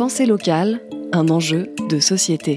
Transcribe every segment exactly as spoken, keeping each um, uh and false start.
Pensée locale, un enjeu de société.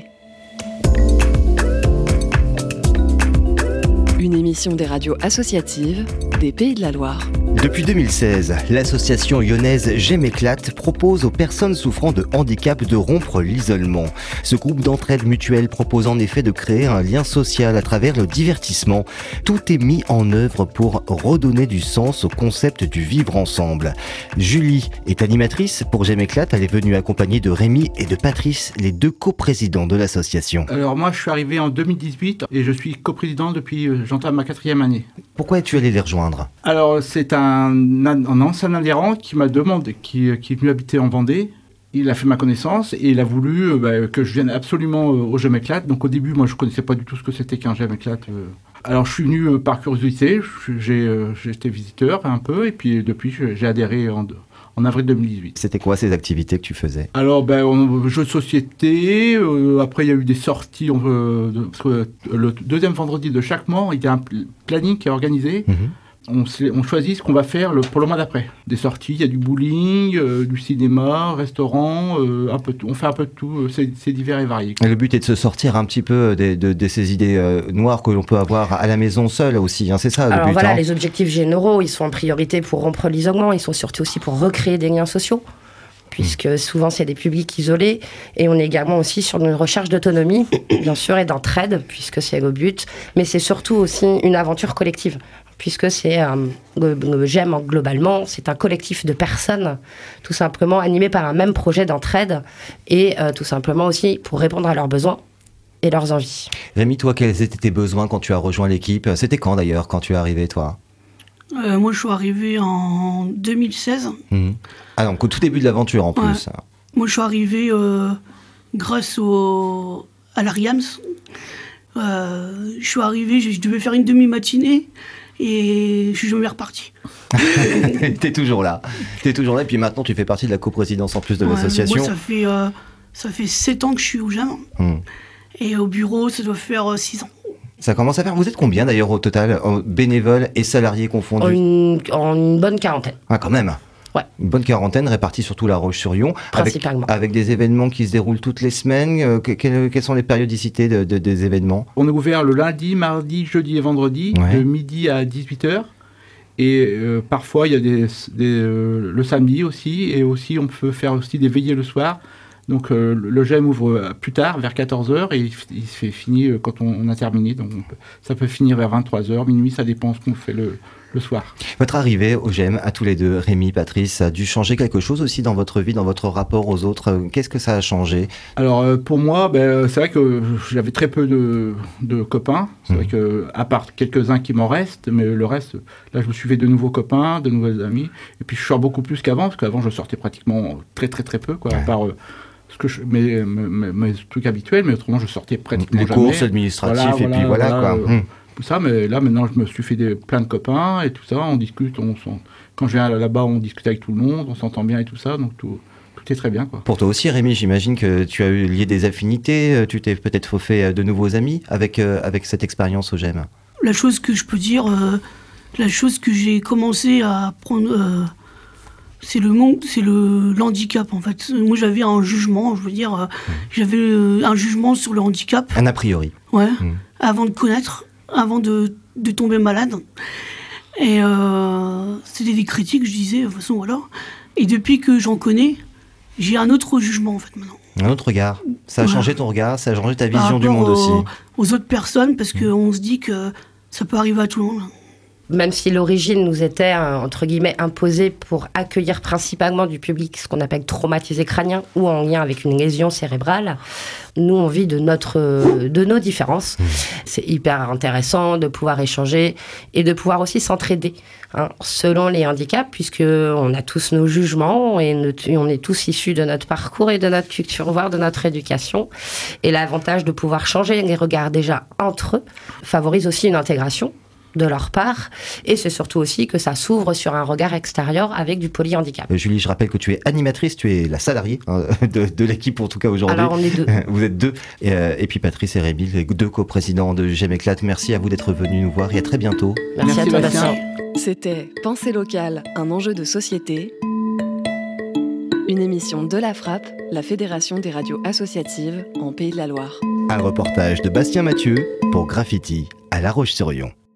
Une émission des radios associatives des Pays de la Loire. Depuis deux mille seize, l'association lyonnaise J'aime éclate propose aux personnes souffrant de handicap de rompre l'isolement. Ce groupe d'entraide mutuelle propose en effet de créer un lien social à travers le divertissement. Tout est mis en œuvre pour redonner du sens au concept du vivre ensemble. Julie est animatrice pour J'aime éclate. Elle est venue accompagnée de Rémi et de Patrice, les deux coprésidents de l'association. Alors moi, je suis arrivé en deux mille dix-huit et je suis coprésident depuis, euh, j'entame ma quatrième année. Pourquoi es-tu allé les rejoindre ? Alors, c'est un Un, un ancien adhérent qui m'a demandé, qui, qui est venu habiter en Vendée. Il a fait ma connaissance et il a voulu euh, bah, que je vienne absolument euh, au J'aime éclate. Donc au début, moi, je ne connaissais pas du tout ce que c'était qu'un J'aime éclate. Euh. Alors je suis venu euh, par curiosité, j'ai, euh, j'ai été visiteur un peu et puis depuis, j'ai adhéré en, en avril deux mille dix-huit. C'était quoi ces activités que tu faisais ? Alors, ben, on, jeux de société, euh, après il y a eu des sorties, euh, de, parce que le deuxième vendredi de chaque mois, il y a un planning qui est organisé. Mmh. On, on choisit ce qu'on va faire le, pour le mois d'après. Des sorties, il y a du bowling, euh, du cinéma, restaurant, euh, un peu tout. On fait un peu de tout, euh, c'est, c'est divers et varié. Et le but est de se sortir un petit peu de, de, de ces idées euh, noires que l'on peut avoir à la maison seule aussi, hein, c'est ça le Alors but. voilà, hein. Les objectifs généraux, ils sont en priorité pour rompre l'isolement, ils sont surtout aussi pour recréer des liens sociaux, puisque mmh. souvent c'est des publics isolés, et on est également aussi sur une recherche d'autonomie, bien sûr, et d'entraide, puisque c'est le but, mais c'est surtout aussi une aventure collective. Puisque c'est un, le J'aime globalement, c'est un collectif de personnes, tout simplement animés par un même projet d'entraide et euh, tout simplement aussi pour répondre à leurs besoins et leurs envies. Rémi, toi, quels étaient tes besoins quand tu as rejoint l'équipe ? C'était quand d'ailleurs, quand tu es arrivé, toi ? euh, Moi, je suis arrivé en deux mille seize. Mmh. Ah donc au tout début de l'aventure en ouais. plus. Moi, je suis arrivé euh, grâce au, à l'Ariams. Euh, je suis arrivé, je, je devais faire une demi-matinée. Et je suis jamais reparti. T'es toujours là. T'es toujours là. Et puis maintenant, tu fais partie de la coprésidence en plus de ouais, l'association. Moi, ça fait, euh, ça fait sept ans que je suis au J'aime. Hum. Et au bureau, ça doit faire euh, six ans. Ça commence à faire. Vous êtes combien d'ailleurs au total, bénévoles et salariés confondus ? En une, en une bonne quarantaine. Ah, quand même. Ouais. Une bonne quarantaine répartie sur tout La Roche-sur-Yon, avec, avec des événements qui se déroulent toutes les semaines. Euh, que, que, quelles sont les périodicités de, de, des événements ? On est ouvert le lundi, mardi, jeudi et vendredi, ouais. de midi à dix-huit heures. Et euh, parfois, il y a des, des, euh, le samedi aussi. Et aussi, on peut faire aussi des veillées le soir. Donc, euh, le J'aime ouvre plus tard, vers quatorze heures, et il, il se fait fini quand on, on a terminé. Donc, on peut, ça peut finir vers vingt-trois heures, minuit, ça dépend ce qu'on fait le, le soir. Votre arrivée au J'aime, à tous les deux, Rémi, Patrice, a dû changer quelque chose aussi dans votre vie, dans votre rapport aux autres. Qu'est-ce que ça a changé ? Alors, euh, pour moi, ben, c'est vrai que j'avais très peu de, de copains. C'est mmh. vrai que, à part quelques-uns qui m'en restent, mais le reste, là, je me suis fait de nouveaux copains, de nouvelles amies. Et puis, je sors beaucoup plus qu'avant, parce qu'avant, je sortais pratiquement très, très, très peu, quoi, ouais. à part... Euh, Ce que je, mes, mes, mes trucs habituels, mais autrement je sortais pratiquement les jamais. Les courses administratives voilà, et voilà, puis voilà, voilà quoi. Euh, mmh. Tout ça, mais là maintenant je me suis fait des, plein de copains et tout ça, on discute, on, on, quand je viens là-bas on discute avec tout le monde, on s'entend bien et tout ça, donc tout, tout est très bien, quoi. Pour toi aussi Rémi, j'imagine que tu as eu lié des affinités, tu t'es peut-être fait de nouveaux amis avec, euh, avec cette expérience au J'aime. La chose que je peux dire, euh, la chose que j'ai commencé à prendre... Euh, C'est le monde, c'est le l'handicap en fait. Moi j'avais un jugement, je veux dire, euh, j'avais euh, un jugement sur le handicap. Un a priori. Ouais. Mmh. Avant de connaître, avant de, de tomber malade. Et euh, c'était des critiques, je disais, de toute façon voilà. Et depuis que j'en connais, j'ai un autre jugement en fait maintenant. Un autre regard. Ça a voilà. changé ton regard, ça a changé ta vision du monde aux, aussi. Aux autres personnes, parce mmh. qu'on se dit que ça peut arriver à tout le monde. Même si l'origine nous était, euh, entre guillemets, imposée pour accueillir principalement du public, ce qu'on appelle traumatisé crânien, ou en lien avec une lésion cérébrale, nous, on vit de, notre, euh, de nos différences. Mmh. C'est hyper intéressant de pouvoir échanger et de pouvoir aussi s'entraider, hein, selon les handicaps, puisqu'on a tous nos jugements et, notre, et on est tous issus de notre parcours et de notre culture, voire de notre éducation. Et l'avantage de pouvoir changer les regards déjà entre eux favorise aussi une intégration de leur part, et c'est surtout aussi que ça s'ouvre sur un regard extérieur avec du polyhandicap. Euh, Julie, je rappelle que tu es animatrice, tu es la salariée hein, de, de l'équipe en tout cas aujourd'hui. Alors on est deux. Vous êtes deux, et, euh, et puis Patrice et Rémi, les deux coprésidents de J'aime éclate. Merci à vous d'être venus nous voir et à très bientôt. Merci, Merci à toi, Bastien. C'était Pensée locale, un enjeu de société. Une émission de la Frappe, la Fédération des radios associatives en Pays de la Loire. Un reportage de Bastien Mathieu pour Graffiti à La Roche-sur-Yon.